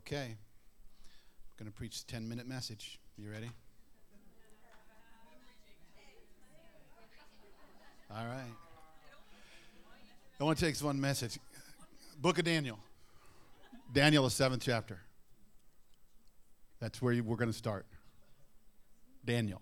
Okay. I'm going to preach a 10-minute message. You ready? All right. I want to take one message. Book of Daniel. Daniel, the 7th chapter. That's where we're going to start. Daniel.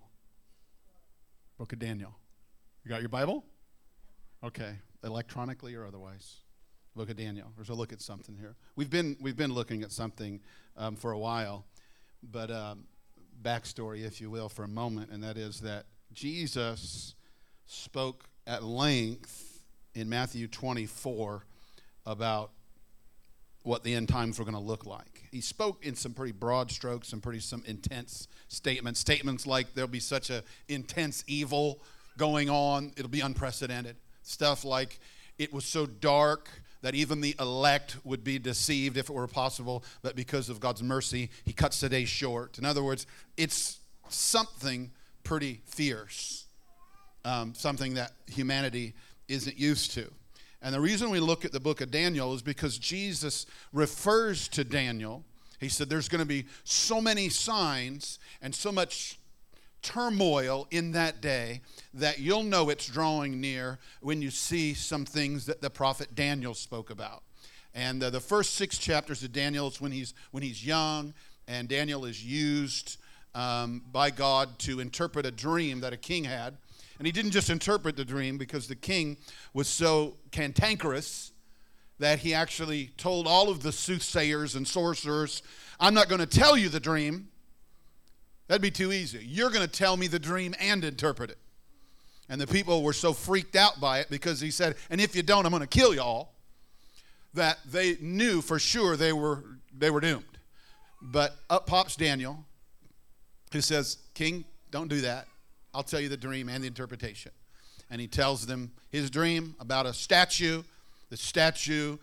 Book of Daniel. You got your Bible? Okay. Electronically or otherwise. Book of Daniel. There's a look at something here. We've been looking at something for a while, but backstory, if you will, for a moment, and that is that Jesus spoke at length in Matthew 24 about what the end times were going to look like. He spoke in some pretty broad strokes, some intense statements like there'll be such a intense evil going on, it'll be unprecedented. Stuff like it was so dark that even the elect would be deceived if it were possible, but because of God's mercy, he cuts the day short. In other words, it's something pretty fierce, something that humanity isn't used to. And the reason we look at the book of Daniel is because Jesus refers to Daniel. He said there's going to be so many signs and so much turmoil in that day that you'll know it's drawing near when you see some things that the prophet Daniel spoke about. And the first 6 chapters of Daniel is when he's young, and Daniel is used by God to interpret a dream that a king had. And he didn't just interpret the dream because the king was so cantankerous that he actually told all of the soothsayers and sorcerers, I'm not going to tell you the dream. That'd be too easy. You're going to tell me the dream and interpret it. And the people were so freaked out by it because he said, and if you don't, I'm going to kill y'all, that they knew for sure they were doomed. But up pops Daniel, who says, King, don't do that. I'll tell you the dream and the interpretation. And he tells them his dream about a statue. The statue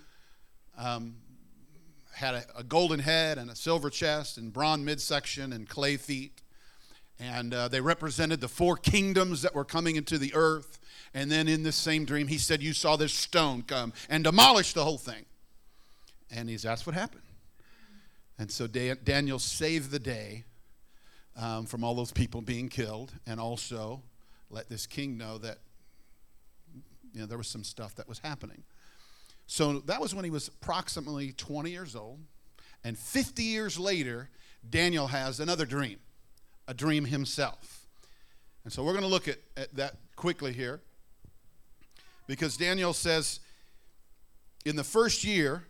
had a golden head and a silver chest and bronze midsection and clay feet. And they represented the 4 kingdoms that were coming into the earth. And then in this same dream, he said, you saw this stone come and demolish the whole thing. And that's what happened. And so Daniel saved the day from all those people being killed, and also let this king know that there was some stuff that was happening. So that was when he was approximately 20 years old. And 50 years later, Daniel has another dream, a dream himself. And so we're going to look at that quickly here. Because Daniel says, in the first year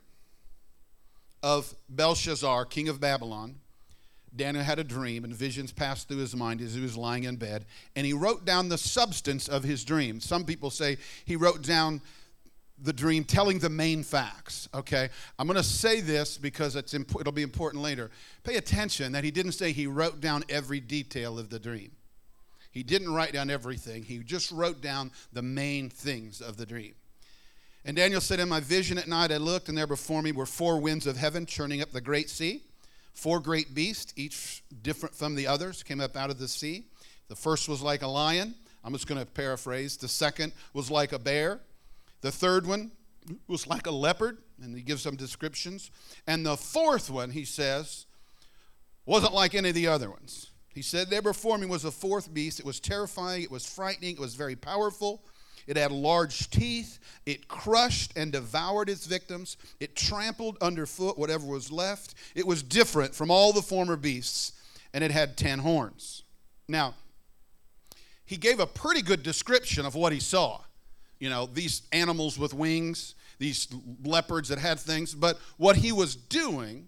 of Belshazzar, king of Babylon, Daniel had a dream, and visions passed through his mind as he was lying in bed. And he wrote down the substance of his dream. Some people say he wrote down the dream telling the main facts, okay? I'm going to say this because it'll be important later. Pay attention that he didn't say he wrote down every detail of the dream. He didn't write down everything. He just wrote down the main things of the dream. And Daniel said, in my vision at night I looked, and there before me were 4 winds of heaven churning up the great sea. 4 great beasts, each different from the others, came up out of the sea. The first was like a lion. I'm just going to paraphrase. The second was like a bear. The third one was like a leopard, and he gives some descriptions. And the fourth one, he says, wasn't like any of the other ones. He said, there before me was a 4th beast. It was terrifying. It was frightening. It was very powerful. It had large teeth. It crushed and devoured its victims. It trampled underfoot whatever was left. It was different from all the former beasts, and it had 10 horns. Now, he gave a pretty good description of what he saw. These animals with wings, these leopards that had things. But what he was doing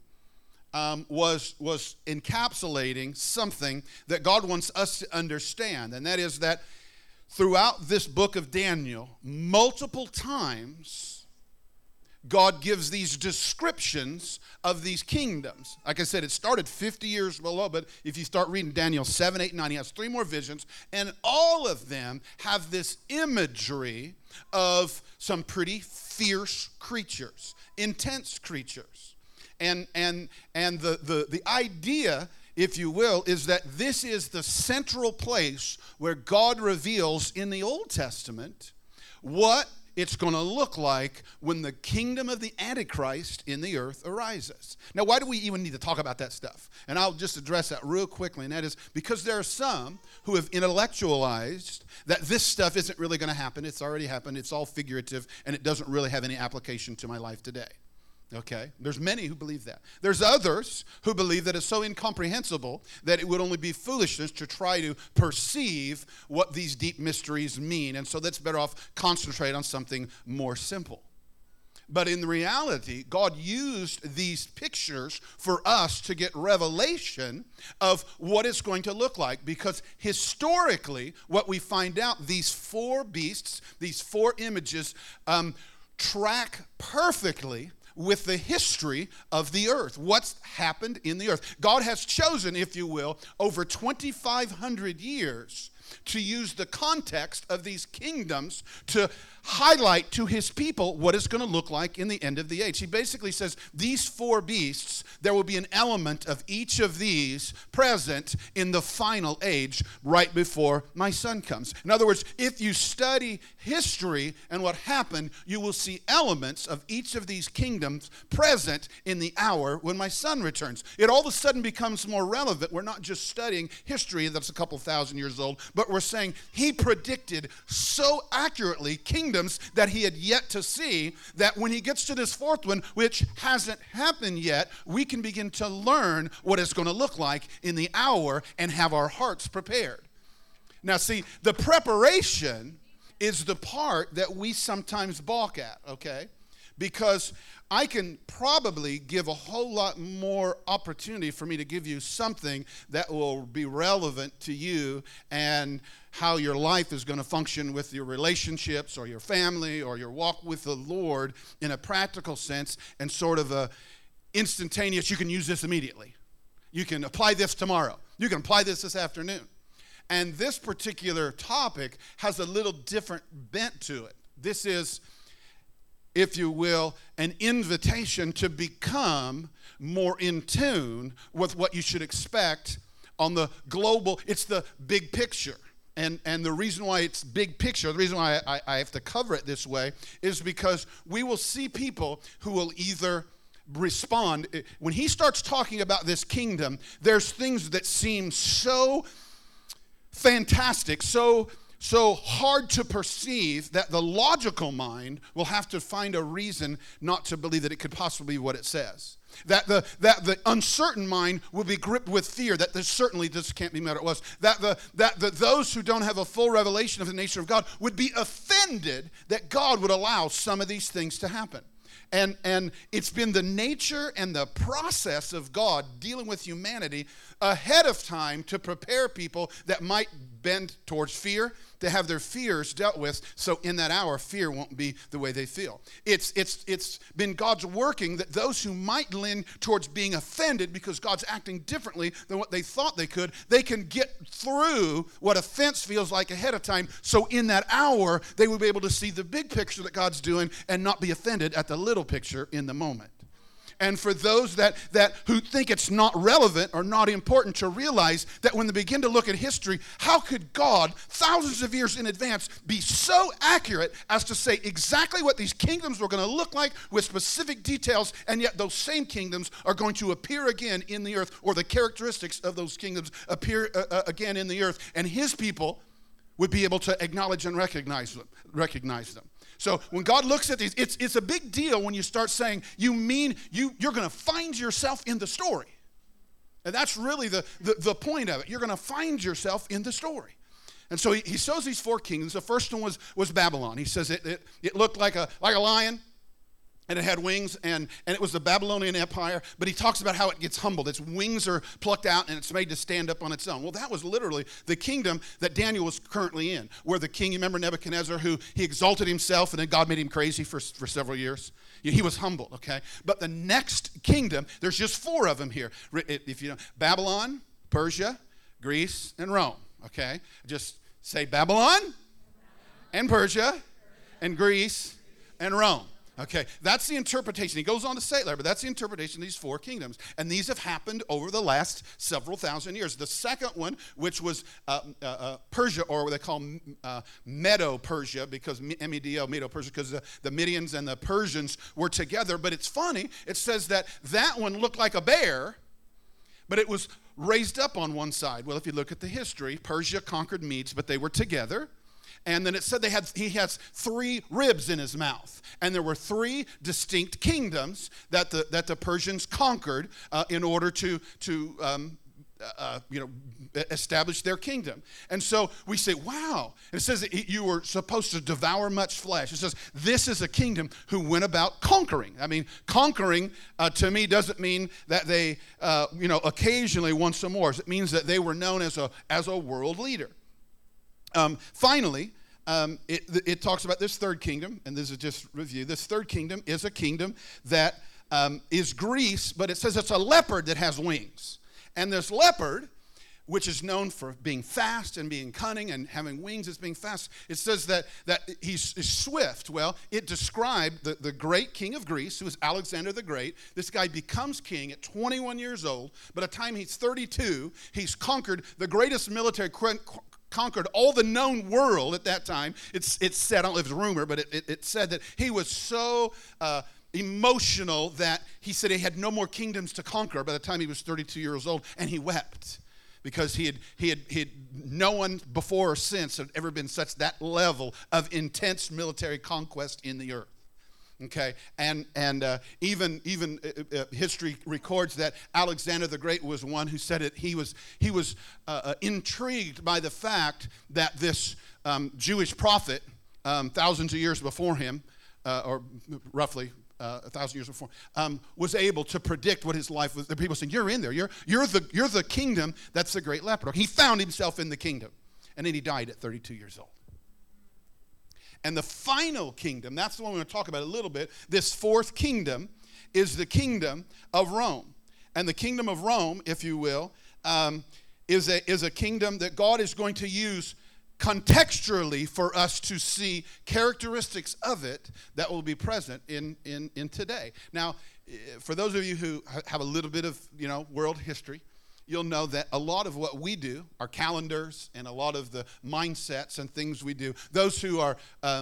was encapsulating something that God wants us to understand, and that is that throughout this book of Daniel, multiple times, God gives these descriptions of these kingdoms. Like I said, it started 50 years below, but if you start reading Daniel 7, 8, 9, he has 3 more visions, and all of them have this imagery of some pretty fierce creatures, intense creatures. And the idea, if you will, is that this is the central place where God reveals in the Old Testament what it's going to look like when the kingdom of the Antichrist in the earth arises. Now, why do we even need to talk about that stuff? And I'll just address that real quickly, and that is because there are some who have intellectualized that this stuff isn't really going to happen. It's already happened. It's all figurative, and it doesn't really have any application to my life today. Okay? There's many who believe that. There's others who believe that it's so incomprehensible that it would only be foolishness to try to perceive what these deep mysteries mean. And so that's better off concentrate on something more simple. But in reality, God used these pictures for us to get revelation of what it's going to look like. Because historically, what we find out, these four beasts, these four images, track perfectly with the history of the earth, what's happened in the earth. God has chosen, if you will, over 2,500 years to use the context of these kingdoms to highlight to his people what it's going to look like in the end of the age. He basically says these four beasts, there will be an element of each of these present in the final age right before my son comes. In other words, if you study history and what happened, you will see elements of each of these kingdoms present in the hour when my son returns. It all of a sudden becomes more relevant. We're not just studying history that's a couple thousand years old, but we're saying he predicted so accurately kingdoms that he had yet to see, that when he gets to this fourth one, which hasn't happened yet, we can begin to learn what it's going to look like in the hour and have our hearts prepared. Now, see, the preparation is the part that we sometimes balk at, okay? Because I can probably give a whole lot more opportunity for me to give you something that will be relevant to you and how your life is going to function with your relationships or your family or your walk with the Lord in a practical sense, and sort of a instantaneous, you can use this immediately. You can apply this tomorrow. You can apply this afternoon. And this particular topic has a little different bent to it. This is, if you will, an invitation to become more in tune with what you should expect on the global. It's the big picture. And the reason why it's big picture, the reason why I have to cover it this way, is because we will see people who will either respond. When he starts talking about this kingdom, there's things that seem so fantastic, so hard to perceive, that the logical mind will have to find a reason not to believe that it could possibly be what it says. That the uncertain mind will be gripped with fear that this can't be what it was. That those who don't have a full revelation of the nature of God would be offended that God would allow some of these things to happen. And it's been the nature and the process of God dealing with humanity ahead of time to prepare people that might bend towards fear, to have their fears dealt with, so in that hour, fear won't be the way they feel. It's been God's working that those who might lean towards being offended because God's acting differently than what they thought they could, they can get through what offense feels like ahead of time, so in that hour, they will be able to see the big picture that God's doing and not be offended at the little picture in the moment. And for those that who think it's not relevant or not important, to realize that when they begin to look at history, how could God, thousands of years in advance, be so accurate as to say exactly what these kingdoms were going to look like with specific details, and yet those same kingdoms are going to appear again in the earth, or the characteristics of those kingdoms appear again in the earth, and his people would be able to acknowledge and recognize them. So when God looks at these, it's a big deal when you start saying, you're going to find yourself in the story. And that's really the point of it. You're going to find yourself in the story. And so he shows these four kingdoms. The first one was Babylon. He says it looked like a lion, and it had wings, and it was the Babylonian Empire, but he talks about how it gets humbled. Its wings are plucked out, and it's made to stand up on its own. Well, that was literally the kingdom that Daniel was currently in, where the king, you remember Nebuchadnezzar, who he exalted himself, and then God made him crazy for several years. He was humbled, okay? But the next kingdom, there's just four of them here. If you know, Babylon, Persia, Greece, and Rome, okay? Just say Babylon and Persia and Greece and Rome. Okay, that's the interpretation. He goes on to say it later, but that's the interpretation of these four kingdoms. And these have happened over the last several thousand years. The second one, which was Persia, or what they call Medo-Persia, because M-E-D-O, Medo-Persia, because the Medians and the Persians were together. But it's funny, it says that one looked like a bear, but it was raised up on one side. Well, if you look at the history, Persia conquered Medes, but they were together. And then it said he has three ribs in his mouth. And there were three distinct kingdoms that the Persians conquered in order to establish their kingdom. And so we say, wow. And it says that you were supposed to devour much flesh. It says this is a kingdom who went about conquering. I mean, conquering to me doesn't mean that they, occasionally won some wars. It means that they were known as a world leader. Finally, it talks about this third kingdom, and this is just review. This third kingdom is a kingdom that is Greece, but it says it's a leopard that has wings. And this leopard, which is known for being fast and being cunning and having wings as being fast, it says that he's swift. Well, it described the great king of Greece, who is Alexander the Great. This guy becomes king at 21 years old. By the time he's 32, he's conquered the greatest military conquered all the known world at that time. It's said, I don't know if it's rumor, but it said that he was so emotional that he said he had no more kingdoms to conquer by the time he was 32 years old, and he wept because he had no one before or since had ever been such that level of intense military conquest in the earth. Okay, and even history records that Alexander the Great was one who said it. He was intrigued by the fact that this Jewish prophet, thousands of years before him, or roughly 1,000 years before, was able to predict what his life was. The people saying, "You're in there. You're the kingdom that's the great leopard." He found himself in the kingdom, and then he died at 32 years old. And the final kingdom, that's the one we're going to talk about a little bit. This fourth kingdom is the kingdom of Rome. And the kingdom of Rome, if you will, is a kingdom that God is going to use contextually for us to see characteristics of it that will be present in today. Now, for those of you who have a little bit of world history, you'll know that a lot of what we do, our calendars and a lot of the mindsets and things we do, those who are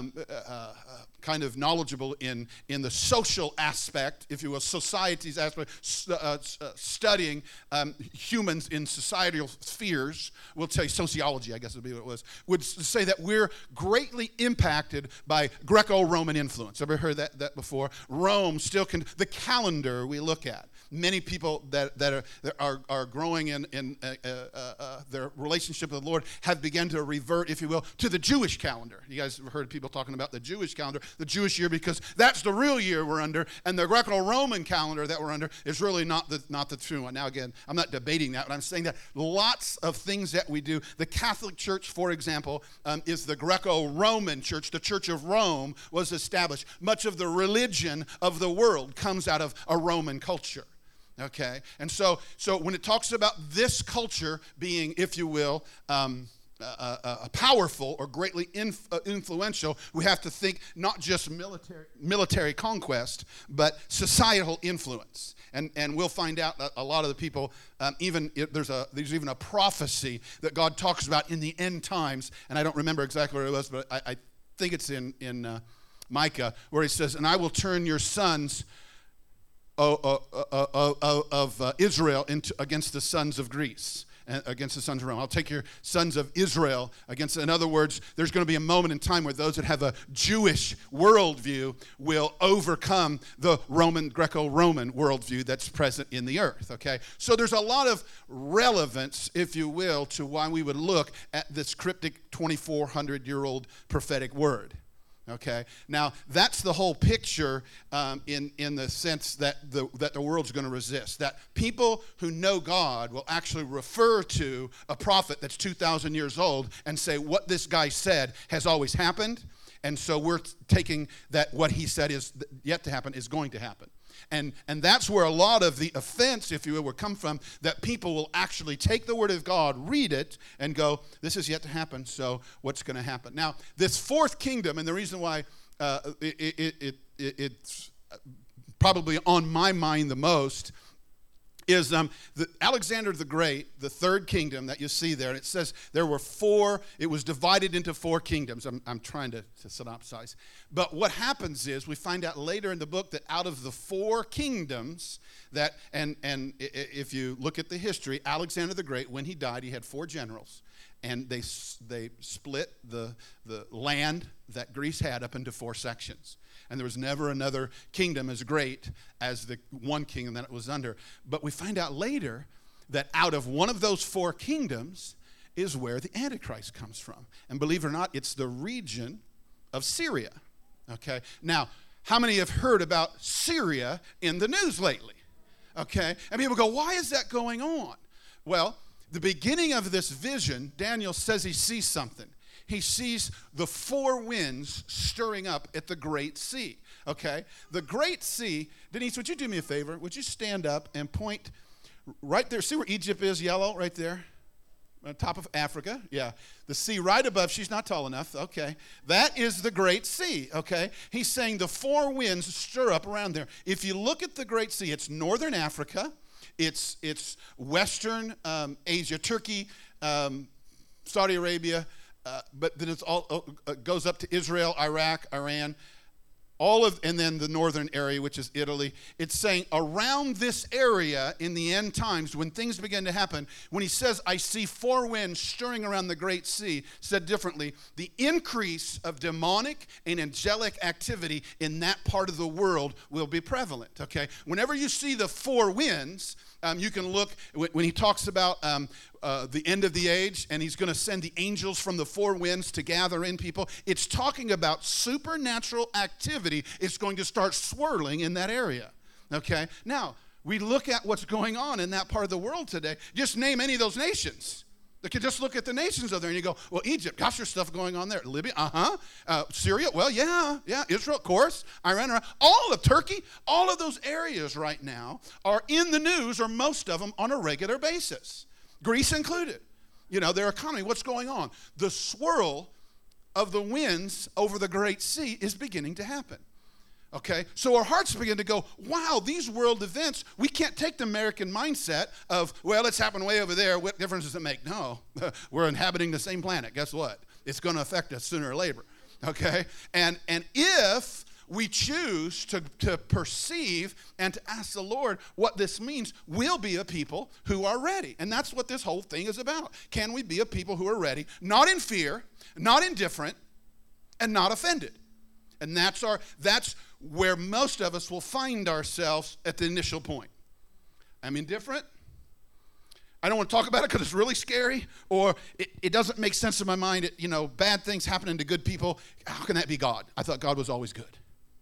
kind of knowledgeable in the social aspect, if you will, society's aspect, studying humans in societal spheres, we'll say sociology, I guess would be what it was, would say that we're greatly impacted by Greco-Roman influence. Ever heard that before? Rome still the calendar we look at. Many people that are growing in their relationship with the Lord have begun to revert, if you will, to the Jewish calendar. You guys have heard people talking about the Jewish calendar, the Jewish year, because that's the real year we're under, and the Greco-Roman calendar that we're under is really not the true one. Now, again, I'm not debating that, but I'm saying that lots of things that we do, the Catholic Church, for example, is the Greco-Roman Church. The Church of Rome was established. Much of the religion of the world comes out of a Roman culture. Okay, and so when it talks about this culture being, if you will, powerful or greatly influential, we have to think not just military conquest, but societal influence. And we'll find out a lot of the people, there's even a prophecy that God talks about in the end times, and I don't remember exactly where it was, but I think it's in Micah, where he says, "And I will turn your sons of Israel against the sons of Greece, against the sons of Rome. I'll take your sons of Israel against." In other words, there's going to be a moment in time where those that have a Jewish worldview will overcome the Greco-Roman worldview that's present in the earth, okay? So there's a lot of relevance, if you will, to why we would look at this cryptic 2,400-year-old prophetic word. Okay, now that's the whole picture in the sense that the world's going to resist. That people who know God will actually refer to a prophet that's 2,000 years old and say what this guy said has always happened, and so we're taking that what he said is yet to happen is going to happen. And that's where a lot of the offense, if you will come from, that people will actually take the word of God, read it, and go, this is yet to happen, so what's going to happen? Now, this fourth kingdom, and the reason why it's probably on my mind the most, is Alexander the Great, the third kingdom that you see there. And it says there were four, it was divided into four kingdoms. I'm trying to synopsize. But what happens is we find out later in the book that out of the four kingdoms that, and if you look at the history, Alexander the Great, when he died, he had four generals. And they split the land that Greece had up into four sections. And there was never another kingdom as great as the one kingdom that it was under. But we find out later that out of one of those four kingdoms is where the Antichrist comes from. And believe it or not, it's the region of Syria. Okay? Now, how many have heard about Syria in the news lately? Okay? And people go, why is that going on? Well, the beginning of this vision, Daniel says he sees something. He sees the four winds stirring up at the Great Sea, okay? The Great Sea, Denise, would you do me a favor? Would you stand up and point right there? See where Egypt is, yellow, right there? On top of Africa, yeah. The sea right above, she's not tall enough, okay. That is the Great Sea, okay. He's saying the four winds stir up around there. If you look at the Great Sea, it's northern Africa, it's western Asia, Turkey, Saudi Arabia, but then it's all goes up to Israel, Iraq, Iran, and then the northern area, which is Italy. It's saying around this area in the end times, when things begin to happen, when he says, I see four winds stirring around the Great Sea, said differently, the increase of demonic and angelic activity in that part of the world will be prevalent, okay? Whenever you see the four winds, you can look, when he talks about the end of the age, and he's going to send the angels from the four winds to gather in people, it's talking about supernatural activity. It's going to start swirling in that area, okay? Now, we look at what's going on in that part of the world today. Just name any of those nations. You can just look at the nations over there and you go, well, Egypt, gosh, there's stuff going on there. Libya, Syria, well, yeah. Israel, of course. Iran, all of Turkey, all of those areas right now are in the news, or most of them, on a regular basis. Greece included. You know, their economy, what's going on? The swirl of the winds over the Great Sea is beginning to happen. Okay, so our hearts begin to go, wow, these world events, we can't take the American mindset of, well, it's happened way over there. What difference does it make? No, we're inhabiting the same planet. Guess what? It's going to affect us sooner or later. Okay, and if we choose to perceive and to ask the Lord what this means, we'll be a people who are ready. And that's what this whole thing is about. Can we be a people who are ready, not in fear, not indifferent, and not offended? And that's where most of us will find ourselves at the initial point. I'm indifferent. I don't want to talk about it because it's really scary, or it doesn't make sense in my mind. Bad things happening to good people. How can that be God? I thought God was always good.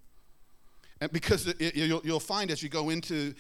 And because you'll find as you go into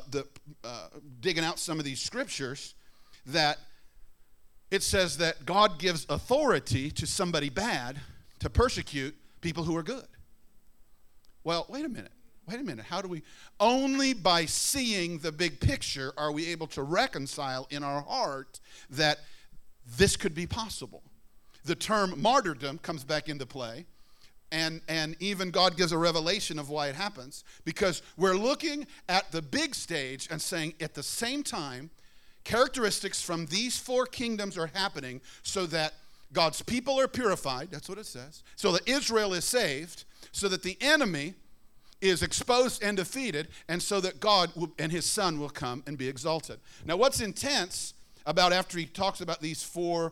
digging out some of these scriptures that it says that God gives authority to somebody bad to persecute people who are good. Well, wait a minute. How do we? Only by seeing the big picture are we able to reconcile in our heart that this could be possible. The term martyrdom comes back into play, and even God gives a revelation of why it happens, because we're looking at the big stage and saying at the same time, characteristics from these four kingdoms are happening so that God's people are purified, that's what it says, so that Israel is saved, so that the enemy is exposed and defeated, and so that God and his son will come and be exalted. Now, what's intense about after he talks about these four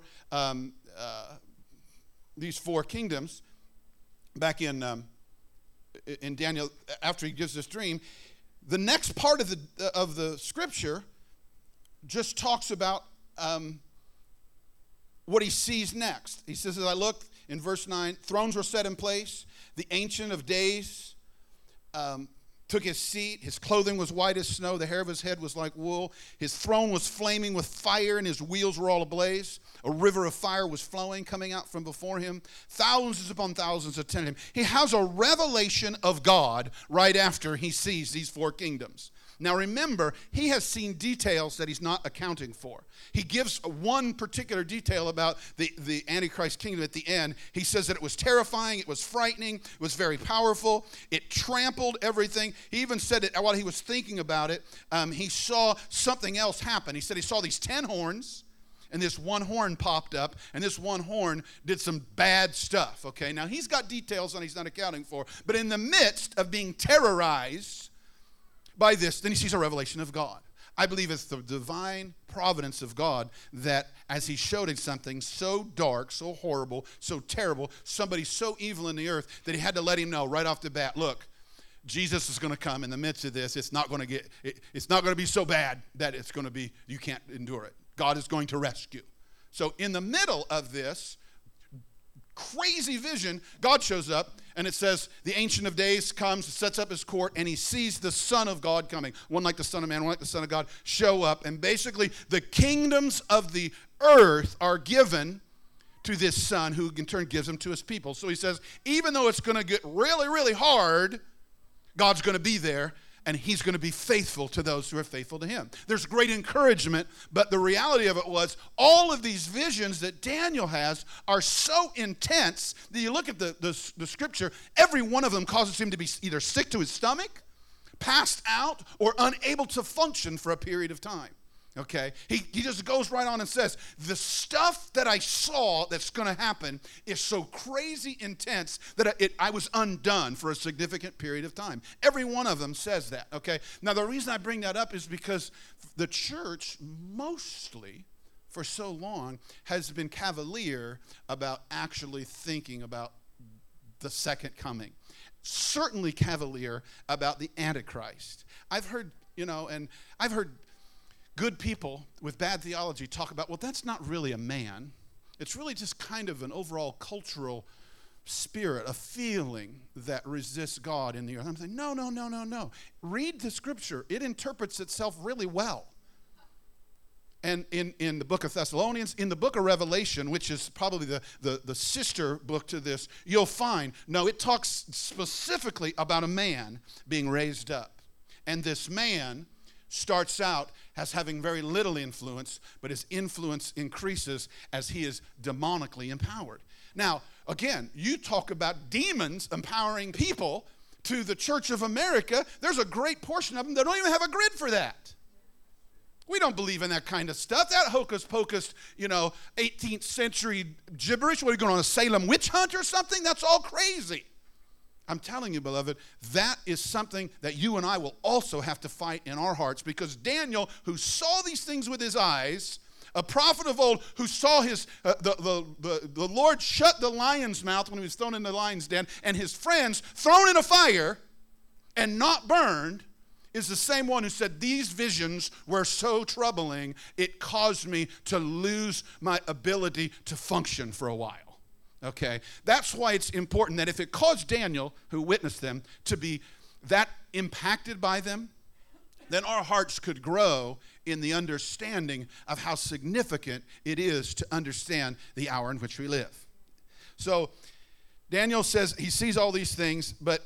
kingdoms, back in Daniel, after he gives this dream, the next part of the scripture just talks about what he sees next. He says, as I looked in verse 9, thrones were set in place. The Ancient of Days took his seat. His clothing was white as snow. The hair of his head was like wool. His throne was flaming with fire, and his wheels were all ablaze. A river of fire was flowing, coming out from before him. Thousands upon thousands attended him. He has a revelation of God right after he sees these four kingdoms. Now remember, he has seen details that he's not accounting for. He gives one particular detail about the Antichrist kingdom at the end. He says that it was terrifying, it was frightening, it was very powerful, it trampled everything. He even said that while he was thinking about it, he saw something else happen. He said he saw these 10 horns, and this one horn popped up, and this one horn did some bad stuff, okay? Now, he's got details on he's not accounting for, but in the midst of being terrorized by this, then he sees a revelation of God. I believe it's the divine providence of God that as he showed him something so dark, so horrible, so terrible, somebody so evil in the earth, that he had to let him know right off the bat, look, Jesus is going to come in the midst of this. It's not going to be so bad that it's going to be, you can't endure it. God is going to rescue. So in the middle of this crazy vision, God shows up, and it says the Ancient of Days comes, sets up his court, and he sees the Son of God coming. One like the Son of Man, one like the Son of God, show up. And basically, the kingdoms of the earth are given to this Son, who in turn gives them to his people. So he says, even though it's going to get really, really hard, God's going to be there, and he's going to be faithful to those who are faithful to him. There's great encouragement, but the reality of it was all of these visions that Daniel has are so intense that you look at the scripture, every one of them causes him to be either sick to his stomach, passed out, or unable to function for a period of time. Okay, he just goes right on and says, the stuff that I saw that's going to happen is so crazy intense that I was undone for a significant period of time. Every one of them says that, okay? Now, the reason I bring that up is because the church mostly, for so long, has been cavalier about actually thinking about the second coming. Certainly cavalier about the Antichrist. I've heard good people with bad theology talk about, well, that's not really a man. It's really just kind of an overall cultural spirit, a feeling that resists God in the earth. I'm saying, no. Read the scripture. It interprets itself really well. And in the book of Thessalonians, in the book of Revelation, which is probably the sister book to this, you'll find, no, it talks specifically about a man being raised up. And this man starts out as having very little influence, but his influence increases as he is demonically empowered. Now, again, you talk about demons empowering people to the Church of America. There's a great portion of them that don't even have a grid for that. We don't believe in that kind of stuff. That hocus pocus, 18th century gibberish. What are you going on, a Salem witch hunt or something? That's all crazy. I'm telling you, beloved, that is something that you and I will also have to fight in our hearts, because Daniel, who saw these things with his eyes, a prophet of old who saw the Lord shut the lion's mouth when he was thrown in the lion's den, and his friends thrown in a fire and not burned, is the same one who said, these visions were so troubling, it caused me to lose my ability to function for a while. Okay, that's why it's important that if it caused Daniel, who witnessed them, to be that impacted by them, then our hearts could grow in the understanding of how significant it is to understand the hour in which we live. So Daniel says he sees all these things, but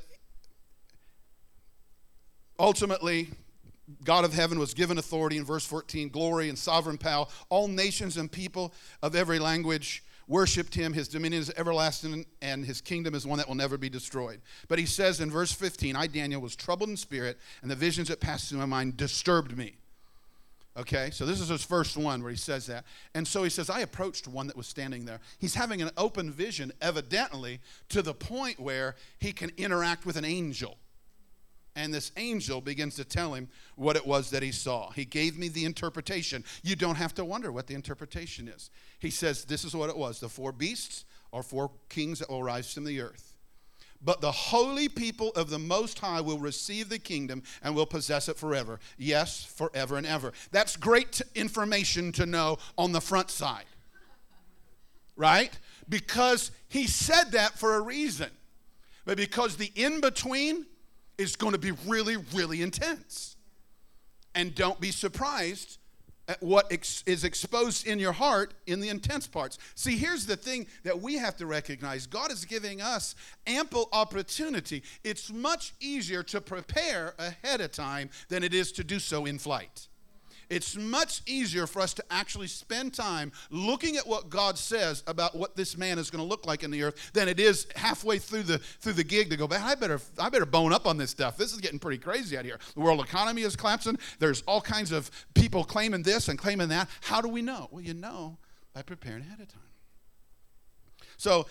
ultimately, God of heaven was given authority in verse 14, glory and sovereign power. All nations and people of every language worshipped him. His dominion is everlasting, and his kingdom is one that will never be destroyed. But he says in verse 15, I, Daniel, was troubled in spirit, and the visions that passed through my mind disturbed me. Okay, so this is his first one where he says that. And so he says, I approached one that was standing there. He's having an open vision, evidently, to the point where he can interact with an angel. And this angel begins to tell him what it was that he saw. He gave me the interpretation. You don't have to wonder what the interpretation is. He says, this is what it was. The 4 beasts are 4 kings that will rise from the earth. But the holy people of the Most High will receive the kingdom and will possess it forever. Yes, forever and ever. That's great information to know on the front side. Right? Because he said that for a reason. But because the in-between is going to be really, really intense. And don't be surprised at what is exposed in your heart in the intense parts. See, here's the thing that we have to recognize. God is giving us ample opportunity. It's much easier to prepare ahead of time than it is to do so in flight. It's much easier for us to actually spend time looking at what God says about what this man is going to look like in the earth than it is halfway through the gig to go, man, I better bone up on this stuff. This is getting pretty crazy out here. The world economy is collapsing. There's all kinds of people claiming this and claiming that. How do we know? Well, you know by preparing ahead of time. So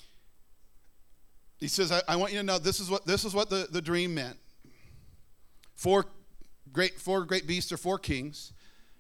he says, I want you to know this is what the dream meant. Four great beasts or four kings.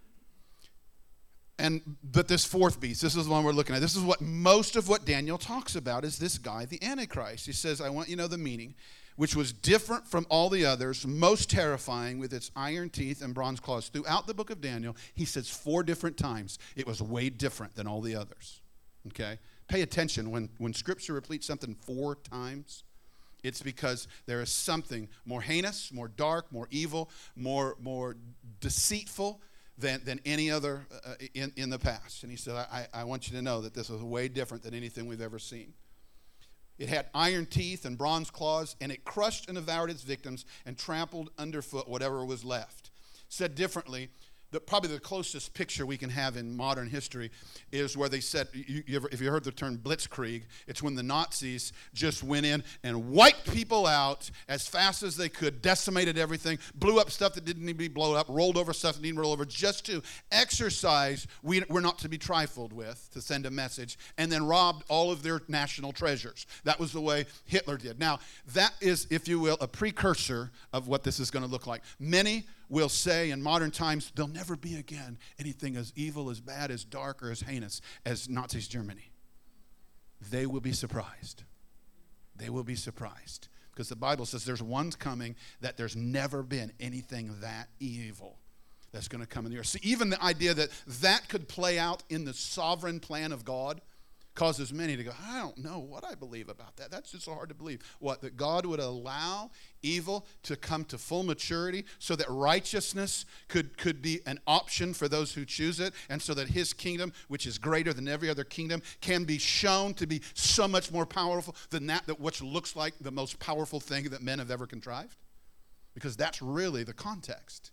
But this fourth beast, this is the one we're looking at. This is what most of what Daniel talks about is this guy, the Antichrist. He says, I want you to know the meaning, which was different from all the others, most terrifying with its iron teeth and bronze claws. Throughout the book of Daniel, he says 4 different times it was way different than all the others. Okay? Pay attention. When Scripture repeats something 4 times, it's because there is something more heinous, more dark, more evil, more deceitful than any other in the past. And he said, I want you to know that this is way different than anything we've ever seen. It had iron teeth and bronze claws, and it crushed and devoured its victims and trampled underfoot whatever was left. Said differently, probably the closest picture we can have in modern history is where they said, if you heard the term blitzkrieg, it's when the Nazis just went in and wiped people out as fast as they could, decimated everything, blew up stuff that didn't need to be blown up, rolled over stuff that didn't roll over, just to exercise we're not to be trifled with, to send a message, and then robbed all of their national treasures. That was the way Hitler did. Now, that is, if you will, a precursor of what this is going to look like. Many will say in modern times, there'll never be again anything as evil, as bad, as dark, or as heinous as Nazi Germany. They will be surprised. They will be surprised. Because the Bible says there's one coming that there's never been anything that evil that's going to come in the earth. See, even the idea that could play out in the sovereign plan of God causes many to go, I don't know what I believe about that. That's just so hard to believe. What? That God would allow evil to come to full maturity so that righteousness could be an option for those who choose it, and so that his kingdom, which is greater than every other kingdom, can be shown to be so much more powerful than that which looks like the most powerful thing that men have ever contrived. Because that's really the context.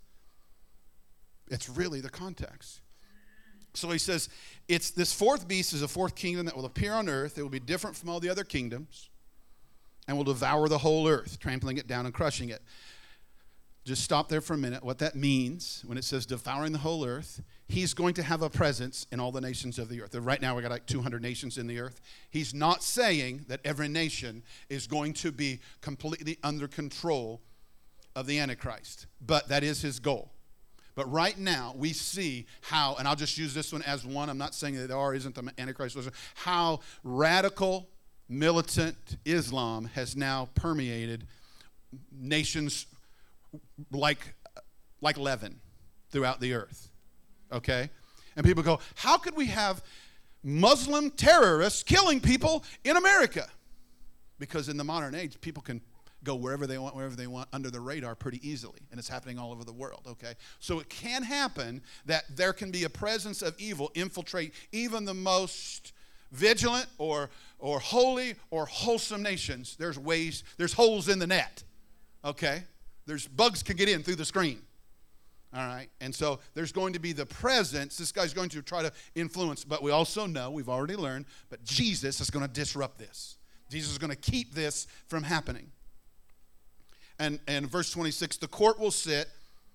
It's really the context. So he says, it's this fourth beast is a fourth kingdom that will appear on earth. It will be different from all the other kingdoms and will devour the whole earth, trampling it down and crushing it. Just stop there for a minute. What that means when it says devouring the whole earth, he's going to have a presence in all the nations of the earth. Right now we got like 200 nations in the earth. He's not saying that every nation is going to be completely under control of the Antichrist, but that is his goal. But right now, we see how, and I'll just use this one as one. I'm not saying that there are, isn't the Antichrist, how radical, militant Islam has now permeated nations like leaven throughout the earth. Okay? And people go, how could we have Muslim terrorists killing people in America? Because in the modern age, people can go wherever they want, under the radar pretty easily. And it's happening all over the world, okay? So it can happen that there can be a presence of evil infiltrate even the most vigilant or holy or wholesome nations. There's holes in the net, okay? There's bugs can get in through the screen, all right? And so there's going to be the presence. This guy's going to try to influence, but we also know, we've already learned, but Jesus is going to disrupt this. Jesus is going to keep this from happening. And verse 26, the court will sit.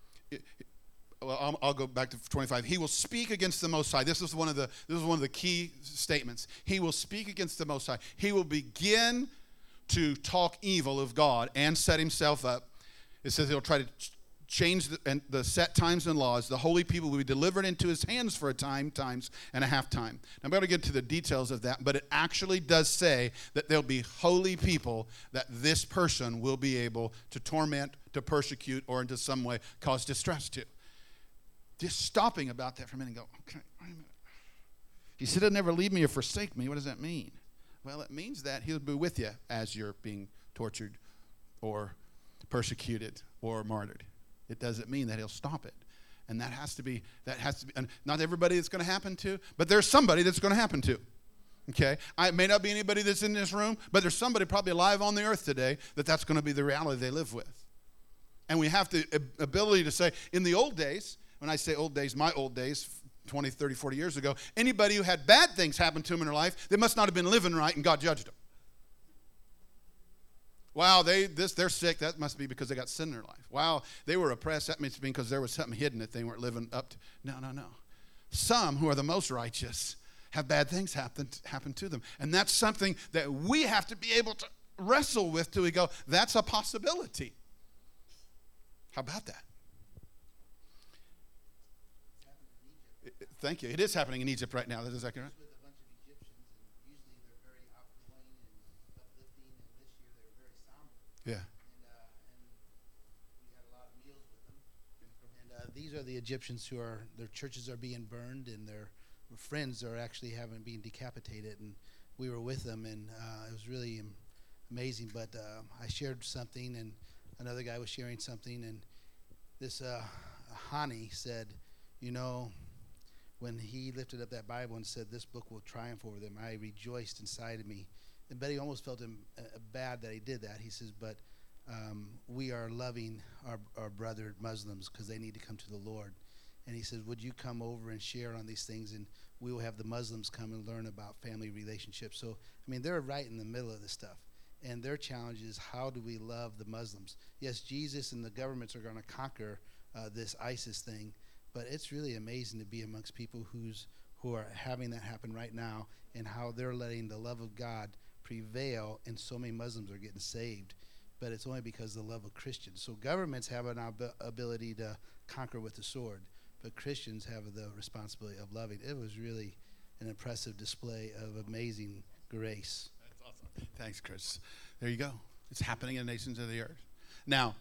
Well, I'll go back to 25. He will speak against the Most High. This is one of the key statements. He will speak against the Most High. He will begin to talk evil of God and set himself up. It says he'll try to change the set times and laws. The holy people will be delivered into his hands for a times and a half time. Now, I'm going to get to the details of that, but it actually does say that there'll be holy people that this person will be able to torment, to persecute, or into some way cause distress to. Just stopping about that for a minute and go, okay, wait a minute. He said he'll never leave me or forsake me. What does that mean? Well, it means that he'll be with you as you're being tortured or persecuted or martyred. It doesn't mean that he'll stop it. And that has to be, and not everybody it's going to happen to, but there's somebody that's going to happen to. Okay? It may not be anybody that's in this room, but there's somebody probably alive on the earth today that's going to be the reality they live with. And we have the ability to say, in the old days, when I say old days, my old days, 20, 30, 40 years ago, anybody who had bad things happen to them in their life, they must not have been living right and God judged them. Wow, they're sick. That must be because they got sin in their life. Wow, they were oppressed. That must be because there was something hidden that they weren't living up to. No. Some who are the most righteous have bad things happen to them. And that's something that we have to be able to wrestle with till we go, that's a possibility. How about that? Thank you. It is happening in Egypt right now. That is exactly right. With a bunch of Egyptians, and usually they're very outgoing and uplifting, and this year they were very somber. Yeah. And we had a lot of meals with them. And these are the Egyptians who their churches are being burned, and their friends are actually being decapitated. And we were with them, and it was really amazing. But I shared something, and another guy was sharing something, and this Hani said, when he lifted up that Bible and said, this book will triumph over them, I rejoiced inside of me. But he almost felt bad that he did that. He says, but we are loving our brother Muslims because they need to come to the Lord. And he says, would you come over and share on these things, and we will have the Muslims come and learn about family relationships. So, they're right in the middle of this stuff. And their challenge is, how do we love the Muslims? Yes, Jesus and the governments are going to conquer this ISIS thing, but it's really amazing to be amongst people who are having that happen right now, and how they're letting the love of God prevail, and so many Muslims are getting saved. But it's only because of the love of Christians. So governments have an ability to conquer with the sword, but Christians have the responsibility of loving. It was really an impressive display of amazing grace. That's awesome. Thanks, Chris. There you go. It's happening in the nations of the earth. Now,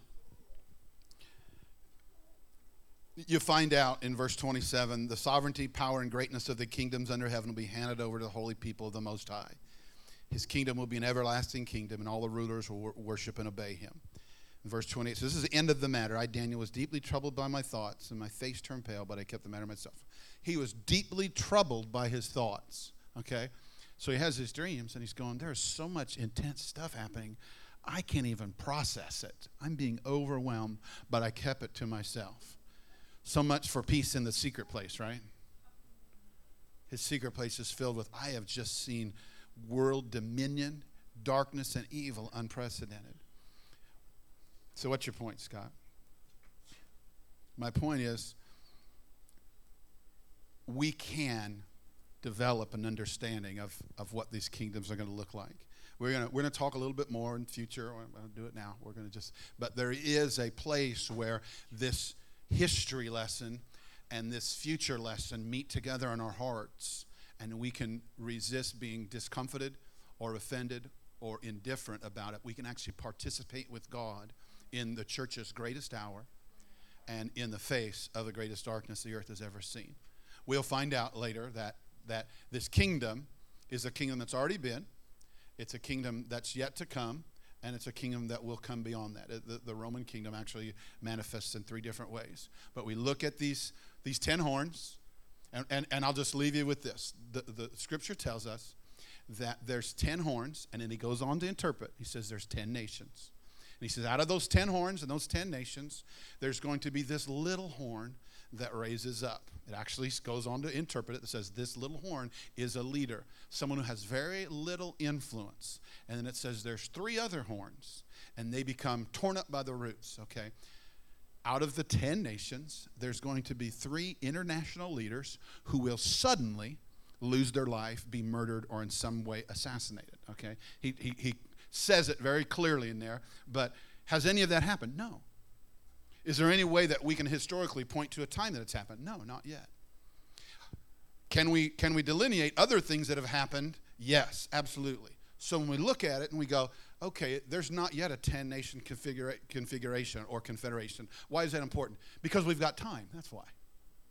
you find out in verse 27, the sovereignty, power, and greatness of the kingdoms under heaven will be handed over to the holy people of the Most High. His kingdom will be an everlasting kingdom, and all the rulers will worship and obey him. In verse 28, so this is the end of the matter. I, Daniel, was deeply troubled by my thoughts, and my face turned pale, but I kept the matter myself. He was deeply troubled by his thoughts, okay? So he has his dreams, and he's going, there's so much intense stuff happening, I can't even process it. I'm being overwhelmed, but I kept it to myself. So much for peace in the secret place, right? His secret place is filled with, I have just seen world dominion, darkness, and evil unprecedented. So what's your point, Scott? My point is, we can develop an understanding of what these kingdoms are going to look like. We're going to talk a little bit more in the future. I'll do it now. But there is a place where this history lesson and this future lesson meet together in our hearts, and we can resist being discomfited or offended or indifferent about it. We can actually participate with God in the church's greatest hour and in the face of the greatest darkness the earth has ever seen. We'll find out later that this kingdom is a kingdom that's already been, it's a kingdom that's yet to come, and it's a kingdom that will come beyond that. The Roman kingdom actually manifests in 3 different ways. But we look at these 10 horns, and I'll just leave you with this. The scripture tells us that there's 10 horns, and then he goes on to interpret. He says there's 10 nations. And he says out of those 10 horns and those 10 nations, there's going to be this little horn that raises up. It actually goes on to interpret it. It says this little horn is a leader, someone who has very little influence. And then it says there's 3 other horns, and they become torn up by the roots, okay? Out of the 10 nations, there's going to be 3 international leaders who will suddenly lose their life, be murdered, or in some way assassinated, okay? He says it very clearly in there, but has any of that happened? No. Is there any way that we can historically point to a time that it's happened? No, not yet. Can we delineate other things that have happened? Yes, absolutely. So when we look at it and we go, okay, there's not yet a 10-nation configuration or confederation. Why is that important? Because we've got time. That's why.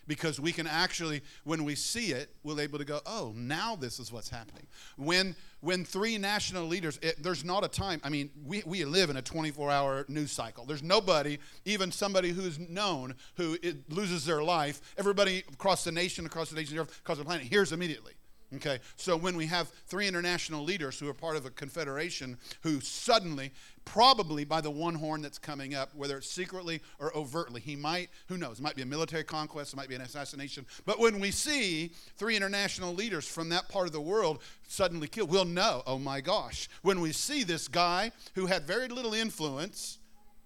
Because we can actually, when we see it, we're able to go, oh, now this is what's happening. When three national leaders, there's not a time, I mean, we live in a 24-hour news cycle. There's nobody, even somebody who's known, who loses their life, everybody across the nation, across the planet, hears immediately. Okay, so when we have three international leaders who are part of a confederation who suddenly, probably by the one horn that's coming up, whether it's secretly or overtly, he might, who knows, it might be a military conquest, it might be an assassination, but when we see three international leaders from that part of the world suddenly killed, we'll know, oh my gosh. When we see this guy who had very little influence,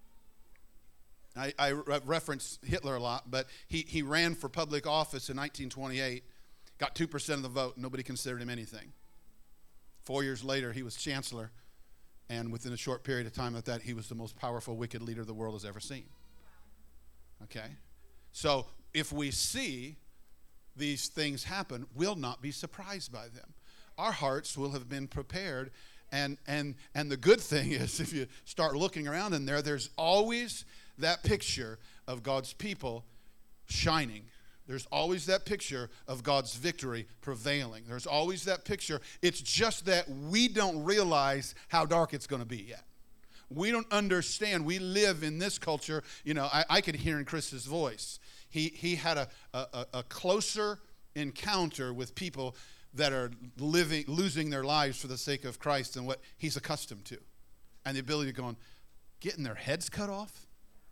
I reference Hitler a lot, but he ran for public office in 1928, got 2% of the vote. Nobody considered him anything. 4 years later, he was chancellor, and within a short period of time of that, he was the most powerful, wicked leader the world has ever seen. Okay? So if we see these things happen, we'll not be surprised by them. Our hearts will have been prepared, and the good thing is, if you start looking around in there, there's always that picture of God's people shining. There's always that picture of God's victory prevailing. There's always that picture. It's just that we don't realize how dark it's going to be yet. We don't understand. We live in this culture. You know, I could hear in Chris's voice. He had a closer encounter with people that are losing their lives for the sake of Christ than what he's accustomed to. And the ability to go on, getting their heads cut off.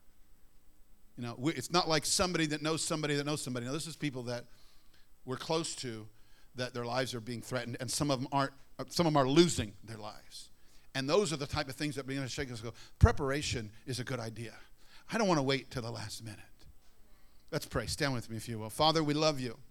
You know, it's not like somebody that knows somebody that knows somebody. No, this is people that we're close to, that their lives are being threatened, and some of them aren't. Some of them are losing their lives. And those are the type of things that begin to shake us and go, preparation is a good idea. I don't want to wait till the last minute. Let's pray. Stand with me if you will. Father, we love you.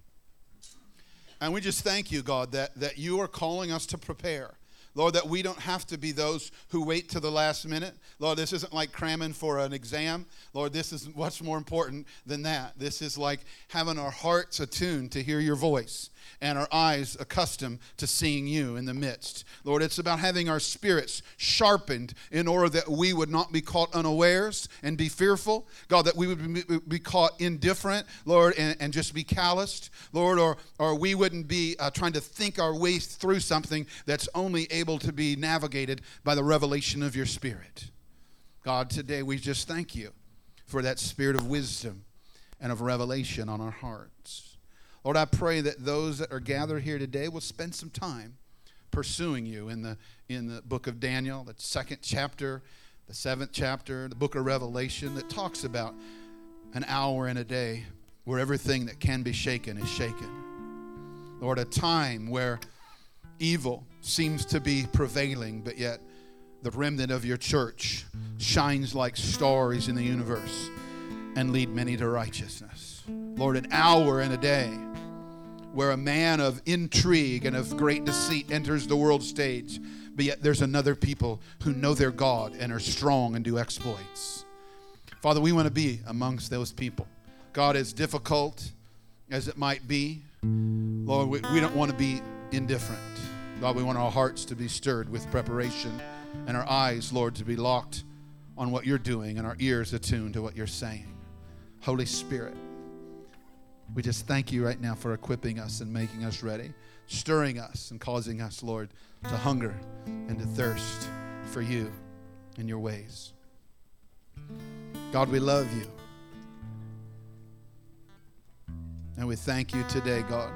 And we just thank you, God, that you are calling us to prepare. Lord, that we don't have to be those who wait to the last minute. Lord, this isn't like cramming for an exam. Lord, this is much more important than that. This is like having our hearts attuned to hear your voice and our eyes accustomed to seeing you in the midst. Lord, it's about having our spirits sharpened in order that we would not be caught unawares and be fearful. God, that we would be caught indifferent, Lord, and just be calloused, Lord, or we wouldn't be trying to think our way through something that's only able to be navigated by the revelation of your Spirit. God, today we just thank you for that spirit of wisdom and of revelation on our hearts. Lord, I pray that those that are gathered here today will spend some time pursuing you in the book of Daniel, the 2nd chapter, the 7th chapter, the book of Revelation that talks about an hour and a day where everything that can be shaken is shaken. Lord, a time where evil seems to be prevailing, but yet the remnant of your church shines like stars in the universe and lead many to righteousness. Lord, an hour and a day where a man of intrigue and of great deceit enters the world stage, but yet there's another people who know their God and are strong and do exploits. Father, we want to be amongst those people. God, as difficult as it might be, Lord, we don't want to be indifferent. God, we want our hearts to be stirred with preparation and our eyes, Lord, to be locked on what you're doing and our ears attuned to what you're saying. Holy Spirit, we just thank you right now for equipping us and making us ready, stirring us and causing us, Lord, to hunger and to thirst for you and your ways. God, we love you. And we thank you today, God.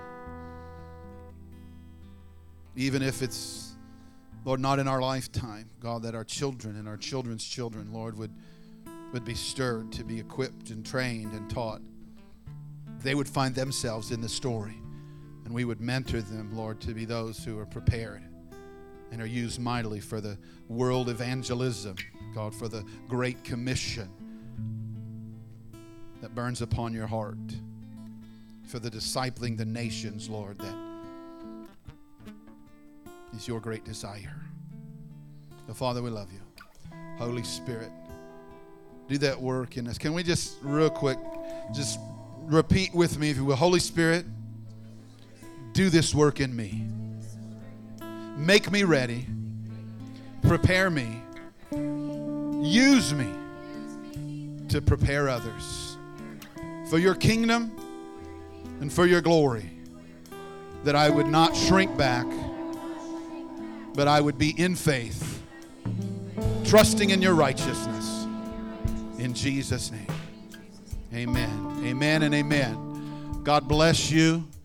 Even if it's, Lord, not in our lifetime, God, that our children and our children's children, Lord, would be stirred to be equipped and trained and taught. They would find themselves in the story, and we would mentor them, Lord, to be those who are prepared and are used mightily for the world evangelism, God, for the great commission that burns upon your heart, for the discipling the nations, Lord, that is your great desire. So, Father, we love you. Holy Spirit, do that work in us. Can we just real quick, just repeat with me, if you will. Holy Spirit, do this work in me. Make me ready. Prepare me. Use me to prepare others for your kingdom and for your glory, that I would not shrink back, but I would be in faith, trusting in your righteousness. In Jesus' name, amen. Amen and amen. God bless you.